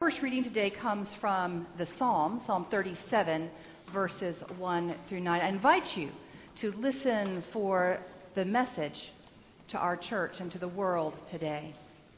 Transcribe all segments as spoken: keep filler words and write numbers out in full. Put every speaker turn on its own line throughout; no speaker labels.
First reading today comes from the Psalm, Psalm thirty-seven, verses one through nine. I invite you to listen for the message to our church and to the world today.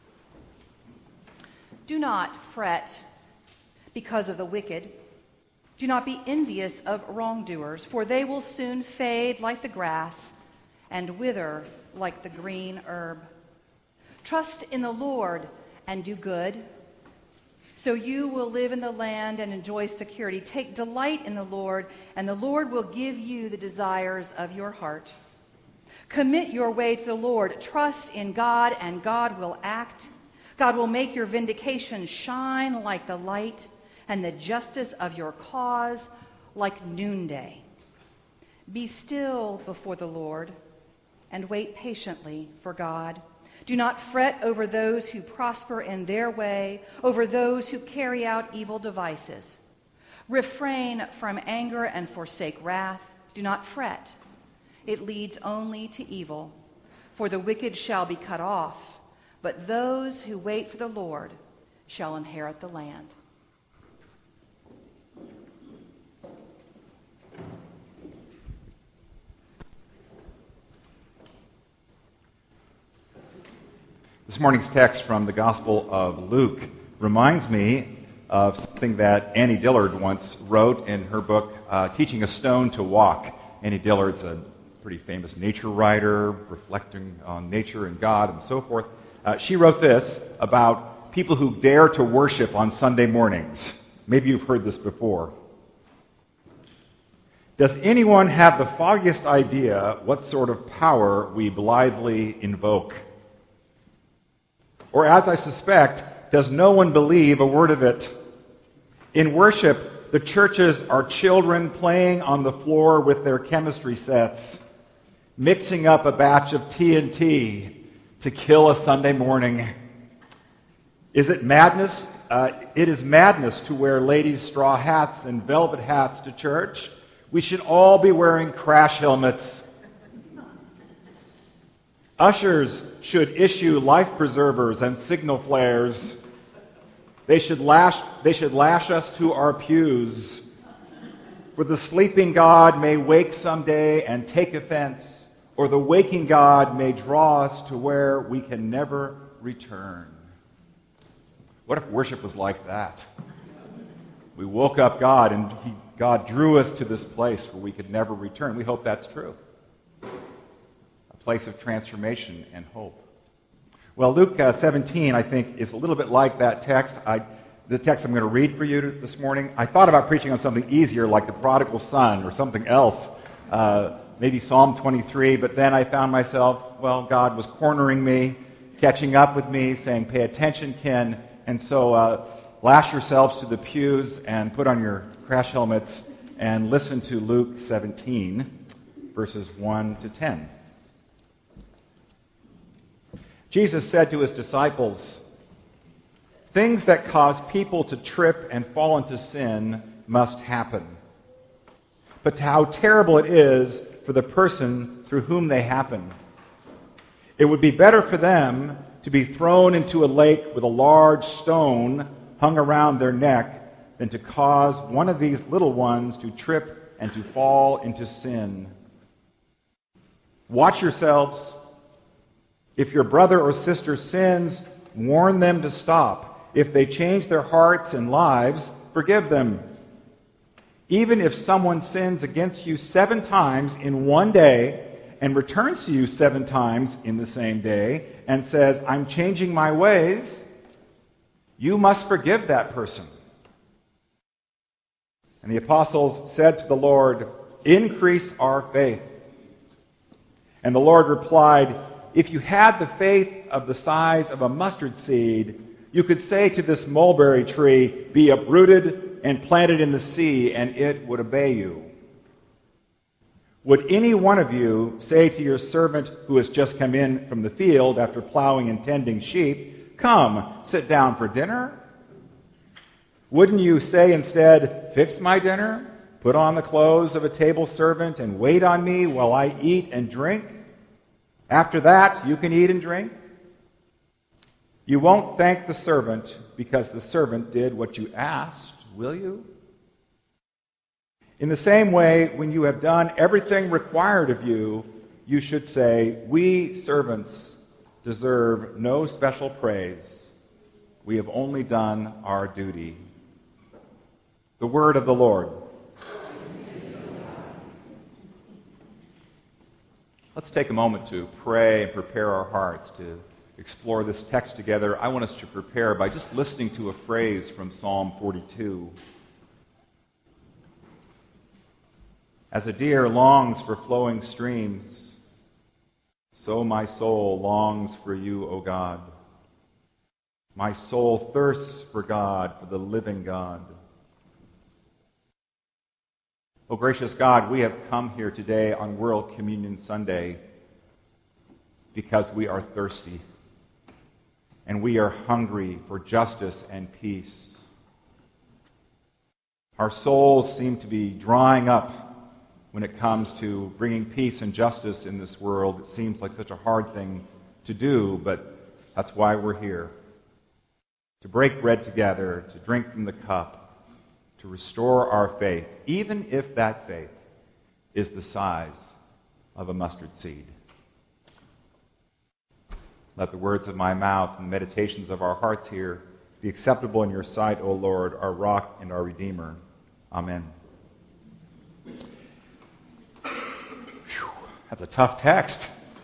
Do not fret because of the wicked. Do not be envious of wrongdoers, for they will soon fade like the grass and wither like the green herb. Trust in the Lord and do good, so you will live in the land and enjoy security. Take delight in the Lord, and the Lord will give you the desires of your heart. Commit your way to the Lord. Trust in God, and God will act. God will make your vindication shine like the light, and the justice of your cause like noonday. Be still before the Lord, and wait patiently for God. Do not fret over those who prosper in their way, over those who carry out evil devices. Refrain from anger and forsake wrath. Do not fret. It leads only to evil. For the wicked shall be cut off, but those who wait for the Lord shall inherit the land.
This morning's text from the Gospel of Luke reminds me of something that Annie Dillard once wrote in her book, uh, Teaching a Stone to Walk. Annie Dillard's a pretty famous nature writer, reflecting on nature and God and so forth. Uh, she wrote this about people who dare to worship on Sunday mornings. Maybe you've heard this before. Does anyone have the foggiest idea what sort of power we blithely invoke? Or, as I suspect, does no one believe a word of it? In worship, the churches are children playing on the floor with their chemistry sets, mixing up a batch of T N T to kill a Sunday morning. Is it madness? Uh, it is madness to wear ladies' straw hats and velvet hats to church. We should all be wearing crash helmets. Ushers should issue life preservers and signal flares. They should lash, they should lash us to our pews. For the sleeping God may wake someday and take offense, or the waking God may draw us to where we can never return. What if worship was like that? We woke up God and he, God drew us to this place where we could never return. We hope that's true. Place of transformation and hope. Well, Luke uh, seventeen, I think, is a little bit like that text. I, the text I'm going to read for you this morning. I thought about preaching on something easier, like the prodigal son or something else, uh, maybe Psalm twenty-three, but then I found myself, well, God was cornering me, catching up with me, saying, pay attention, Ken, and so uh, lash yourselves to the pews and put on your crash helmets and listen to Luke seventeen, verses one to ten. Jesus said to his disciples, things that cause people to trip and fall into sin must happen. But how terrible it is for the person through whom they happen. It would be better for them to be thrown into a lake with a large stone hung around their neck than to cause one of these little ones to trip and to fall into sin. Watch yourselves. If your brother or sister sins, warn them to stop. If they change their hearts and lives, forgive them. Even if someone sins against you seven times in one day and returns to you seven times in the same day and says, I'm changing my ways, you must forgive that person. And the apostles said to the Lord, increase our faith. And the Lord replied, if you had the faith of the size of a mustard seed, you could say to this mulberry tree, be uprooted and planted in the sea, and it would obey you. Would any one of you say to your servant who has just come in from the field after plowing and tending sheep, come, sit down for dinner? Wouldn't you say instead, fix my dinner, put on the clothes of a table servant, and wait on me while I eat and drink? After that, you can eat and drink? You won't thank the servant because the servant did what you asked, will you? In the same way, when you have done everything required of you, you should say, we servants deserve no special praise. We have only done our duty. The word of the Lord. Let's take a moment to pray and prepare our hearts to explore this text together. I want us to prepare by just listening to a phrase from Psalm forty-two. As a deer longs for flowing streams, so my soul longs for you, O God. My soul thirsts for God, for the living God. O gracious God, we have come here today on World Communion Sunday because we are thirsty and we are hungry for justice and peace. Our souls seem to be drying up when it comes to bringing peace and justice in this world. It seems like such a hard thing to do, but that's why we're here. To break bread together, to drink from the cup, to restore our faith, even if that faith is the size of a mustard seed. Let the words of my mouth and meditations of our hearts here be acceptable in your sight, O Lord, our rock and our Redeemer. Amen. Whew, that's a tough text.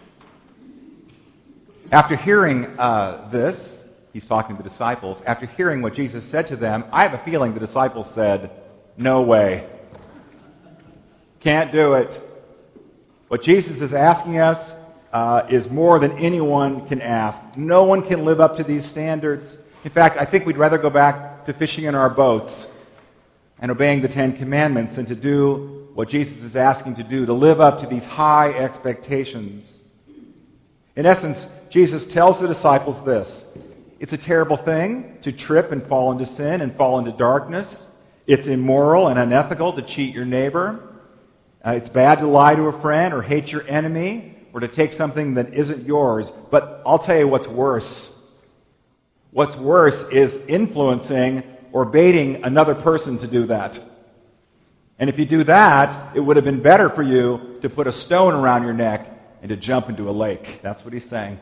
After hearing uh, this, he's talking to the disciples. After hearing what Jesus said to them, I have a feeling the disciples said, no way. Can't do it. What Jesus is asking us uh, is more than anyone can ask. No one can live up to these standards. In fact, I think we'd rather go back to fishing in our boats and obeying the Ten Commandments than to do what Jesus is asking to do, to live up to these high expectations. In essence, Jesus tells the disciples this. It's a terrible thing to trip and fall into sin and fall into darkness. It's immoral and unethical to cheat your neighbor. Uh, it's bad to lie to a friend or hate your enemy or to take something that isn't yours. But I'll tell you what's worse. What's worse is influencing or baiting another person to do that. And if you do that, it would have been better for you to put a stone around your neck and to jump into a lake. That's what he's saying.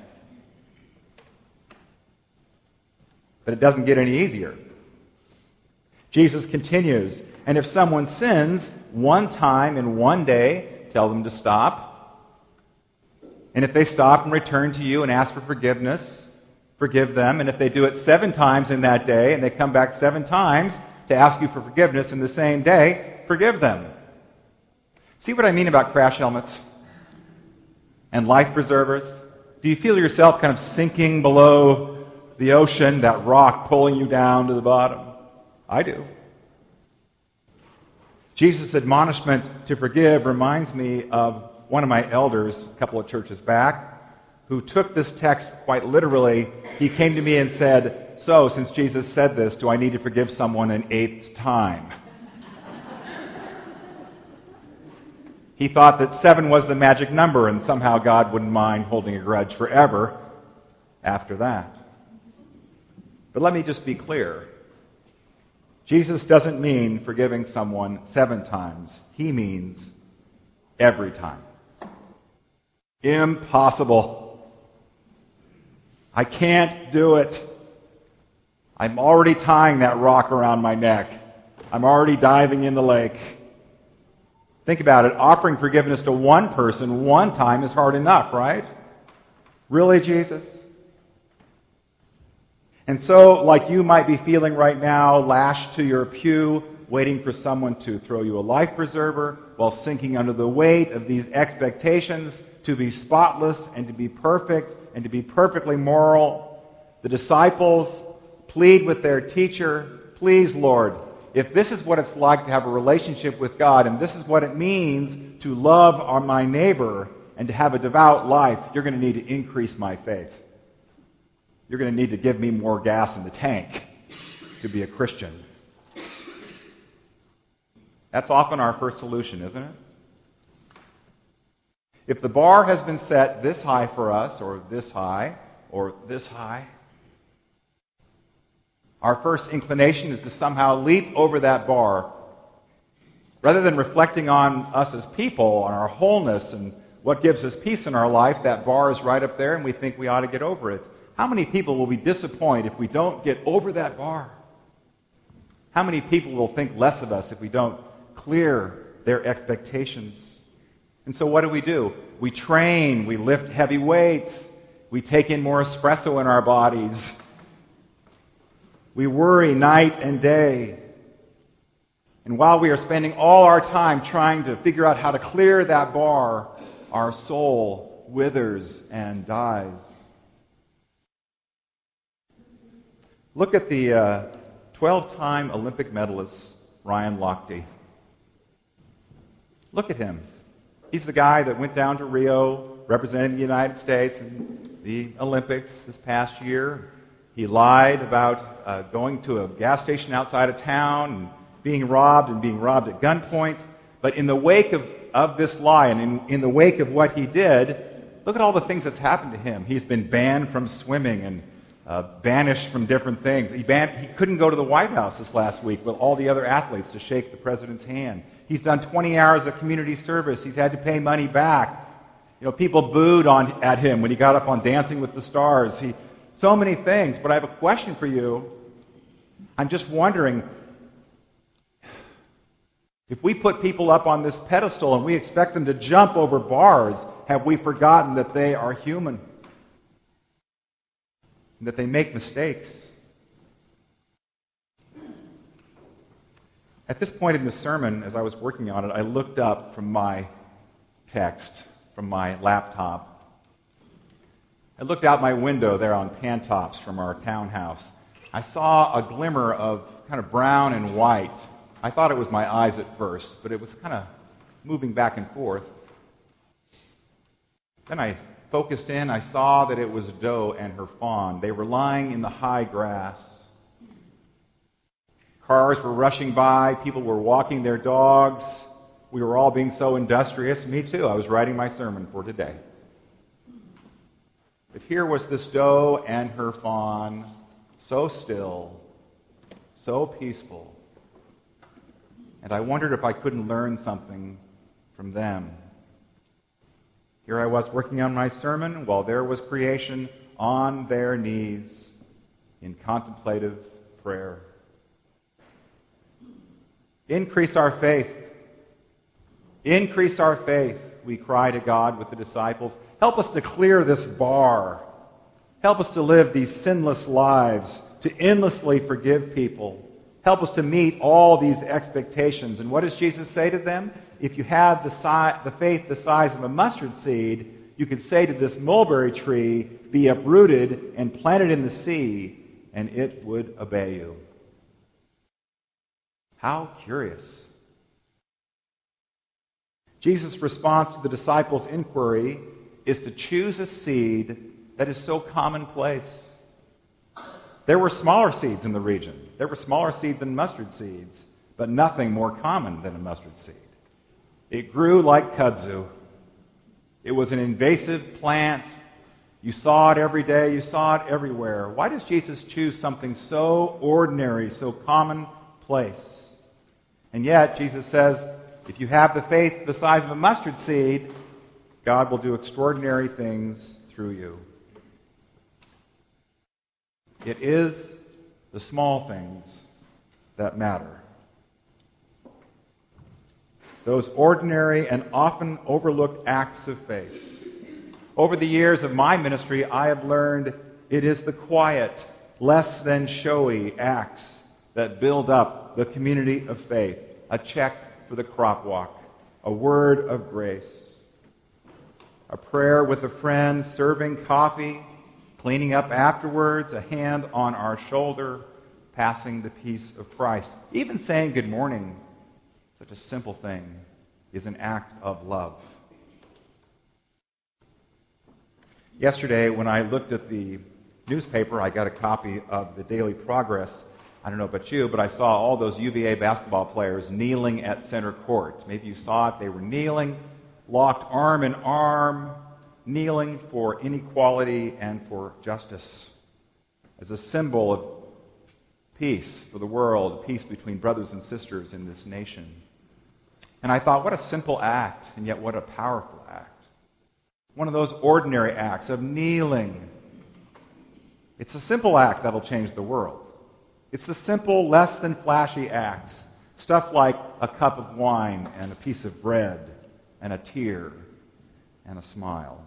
But it doesn't get any easier. Jesus continues, and if someone sins one time in one day, tell them to stop. And if they stop and return to you and ask for forgiveness, forgive them. And if they do it seven times in that day, and they come back seven times to ask you for forgiveness in the same day, forgive them. See what I mean about crash helmets and life preservers? Do you feel yourself kind of sinking below the ocean, that rock pulling you down to the bottom? I do. Jesus' admonishment to forgive reminds me of one of my elders a couple of churches back who took this text quite literally. He came to me and said, so, since Jesus said this, do I need to forgive someone an eighth time? He thought that seven was the magic number and somehow God wouldn't mind holding a grudge forever after that. But let me just be clear. Jesus doesn't mean forgiving someone seven times. He means every time. Impossible. I can't do it. I'm already tying that rock around my neck. I'm already diving in the lake. Think about it. Offering forgiveness to one person one time is hard enough, right? Really, Jesus? And so, like you might be feeling right now, lashed to your pew, waiting for someone to throw you a life preserver while sinking under the weight of these expectations to be spotless and to be perfect and to be perfectly moral, the disciples plead with their teacher, please, Lord, if this is what it's like to have a relationship with God and this is what it means to love my neighbor and to have a devout life, you're going to need to increase my faith. You're going to need to give me more gas in the tank to be a Christian. That's often our first solution, isn't it? If the bar has been set this high for us, or this high, or this high, Our first inclination is to somehow leap over that bar. Rather than reflecting on us as people, on our wholeness and what gives us peace in our life, that bar is right up there and we think we ought to get over it. How many people will be disappointed if we don't get over that bar? How many people will think less of us if we don't clear their expectations? And so what do we do? We train, we lift heavy weights, we take in more espresso in our bodies. We worry night and day. And while we are spending all our time trying to figure out how to clear that bar, our soul withers and dies. Look at the uh, twelve-time Olympic medalist, Ryan Lochte. Look at him. He's the guy that went down to Rio, representing the United States in the Olympics this past year. He lied about uh, going to a gas station outside of town and being robbed and being robbed at gunpoint. But in the wake of, of this lie and in, in the wake of what he did, look at all the things that's happened to him. He's been banned from swimming and uh, banished from different things. He, banned, he couldn't go to the White House this last week with all the other athletes to shake the president's hand. He's done twenty hours of community service. He's had to pay money back. You know, people booed on, at him when he got up on Dancing with the Stars. He, so many things. But I have a question for you. I'm just wondering, if we put people up on this pedestal and we expect them to jump over bars, have we forgotten that they are human? And that they make mistakes? At this point in the sermon, as I was working on it, I looked up from my text, from my laptop. I looked out my window there on Pantops from our townhouse. I saw a glimmer of kind of brown and white. I thought it was my eyes at first, but it was kind of moving back and forth. Then I focused in. I saw that it was Doe and her fawn. They were lying in the high grass. Cars were rushing by. People were walking their dogs. We were all being so industrious. Me too. I was writing my sermon for today. But here was this doe and her fawn, so still, so peaceful. And I wondered if I couldn't learn something from them. Here I was working on my sermon while there was creation on their knees in contemplative prayer. Increase our faith. Increase our faith, we cry to God with the disciples. Help us to clear this bar. Help us to live these sinless lives, to endlessly forgive people. Help us to meet all these expectations. And what does Jesus say to them? If you have the, si- the faith the size of a mustard seed, you could say to this mulberry tree, be uprooted and planted in the sea, and it would obey you. How curious. Jesus' response to the disciples' inquiry is to choose a seed that is so commonplace. There were smaller seeds in the region. There were smaller seeds than mustard seeds, but nothing more common than a mustard seed. It grew like kudzu. It was an invasive plant. You saw it every day. You saw it everywhere. Why does Jesus choose something so ordinary, so commonplace? And yet, Jesus says, if you have the faith the size of a mustard seed, God will do extraordinary things through you. It is the small things that matter. Those ordinary and often overlooked acts of faith. Over the years of my ministry, I have learned it is the quiet, less than showy acts that build up the community of faith. A check for the crop walk, a word of grace, a prayer with a friend, serving coffee, cleaning up afterwards, a hand on our shoulder, passing the peace of Christ. Even saying good morning, such a simple thing, is an act of love. Yesterday, when I looked at the newspaper, I got a copy of the Daily Progress. I don't know about you, but I saw all those U V A basketball players kneeling at center court. Maybe you saw it. They were kneeling, locked arm in arm, kneeling for inequality and for justice as a symbol of peace for the world, peace between brothers and sisters in this nation. And I thought, what a simple act, and yet what a powerful act. One of those ordinary acts of kneeling. It's a simple act that'll change the world. It's the simple, less than flashy acts. Stuff like a cup of wine and a piece of bread and a tear and a smile.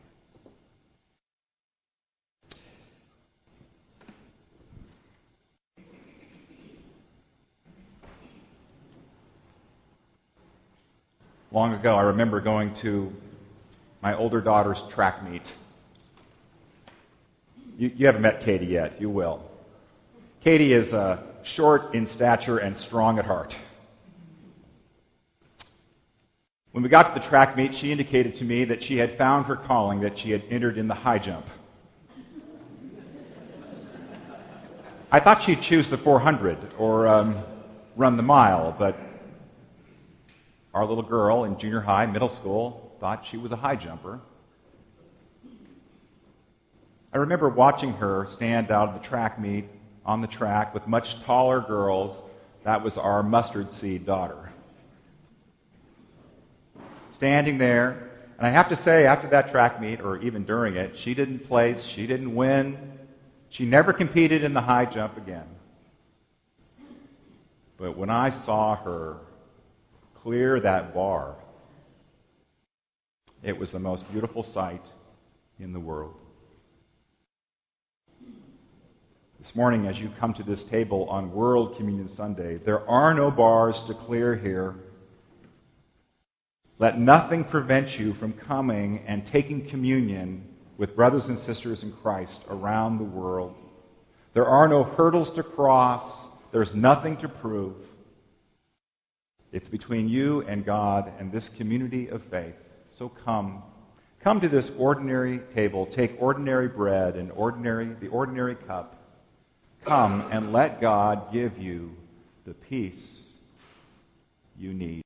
Long ago, I remember going to my older daughter's track meet. You, you haven't met Katie yet. You will. Katie is uh, short in stature and strong at heart. When we got to the track meet, she indicated to me that she had found her calling, that she had entered in the high jump. I thought she'd choose the four hundred or um, run the mile, but our little girl in junior high, middle school, thought she was a high jumper. I remember watching her stand out of the track meet on the track with much taller girls. That was our mustard seed daughter. Standing there, and I have to say, after that track meet, or even during it, she didn't place, she didn't win. She never competed in the high jump again. But when I saw her clear that bar, it was the most beautiful sight in the world. This morning, as you come to this table on World Communion Sunday, there are no bars to clear here. Let nothing prevent you from coming and taking communion with brothers and sisters in Christ around the world. There are no hurdles to cross. There's nothing to prove. It's between you and God and this community of faith. So come. Come to this ordinary table. Take ordinary bread and ordinary the ordinary cup. Come and let God give you the peace you need.